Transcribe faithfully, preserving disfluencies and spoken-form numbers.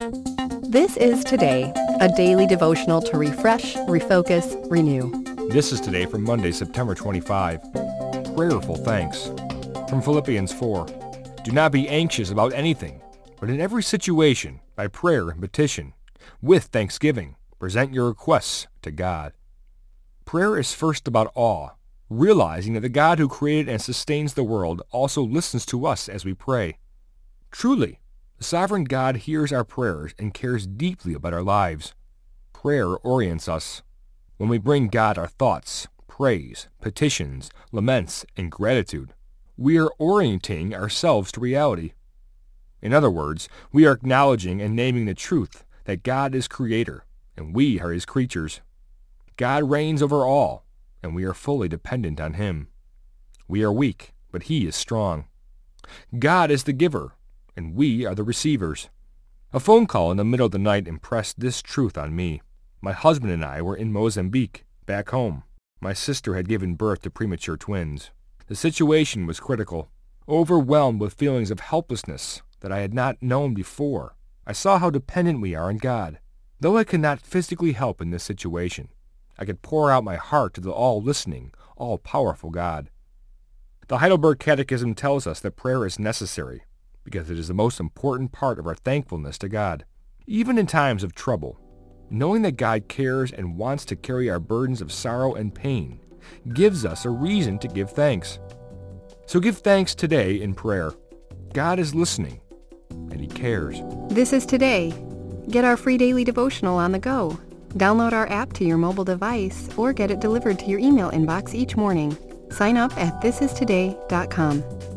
This is Today, a daily devotional to refresh, refocus, renew. This is Today for Monday, September twenty-fifth. Prayerful thanks. From Philippians four. Do not be anxious about anything, but in every situation, by prayer and petition, with thanksgiving, present your requests to God. Prayer is first about awe, realizing that the God who created and sustains the world also listens to us as we pray. Truly, the sovereign God hears our prayers and cares deeply about our lives. Prayer orients us. When we bring God our thoughts, praise, petitions, laments, and gratitude, we are orienting ourselves to reality. In other words, we are acknowledging and naming the truth that God is creator and we are his creatures. God reigns over all, and we are fully dependent on him. We are weak, but he is strong. God is the giver, and we are the receivers. A phone call in the middle of the night impressed this truth on me. My husband and I were in Mozambique, back home. My sister had given birth to premature twins. The situation was critical. Overwhelmed with feelings of helplessness that I had not known before, I saw how dependent we are on God. Though I could not physically help in this situation, I could pour out my heart to the all-listening, all-powerful God. The Heidelberg Catechism tells us that prayer is necessary because it is the most important part of our thankfulness to God. Even in times of trouble, knowing that God cares and wants to carry our burdens of sorrow and pain gives us a reason to give thanks. So give thanks today in prayer. God is listening, and he cares. This is Today. Get our free daily devotional on the go. Download our app to your mobile device or get it delivered to your email inbox each morning. Sign up at this is today dot com.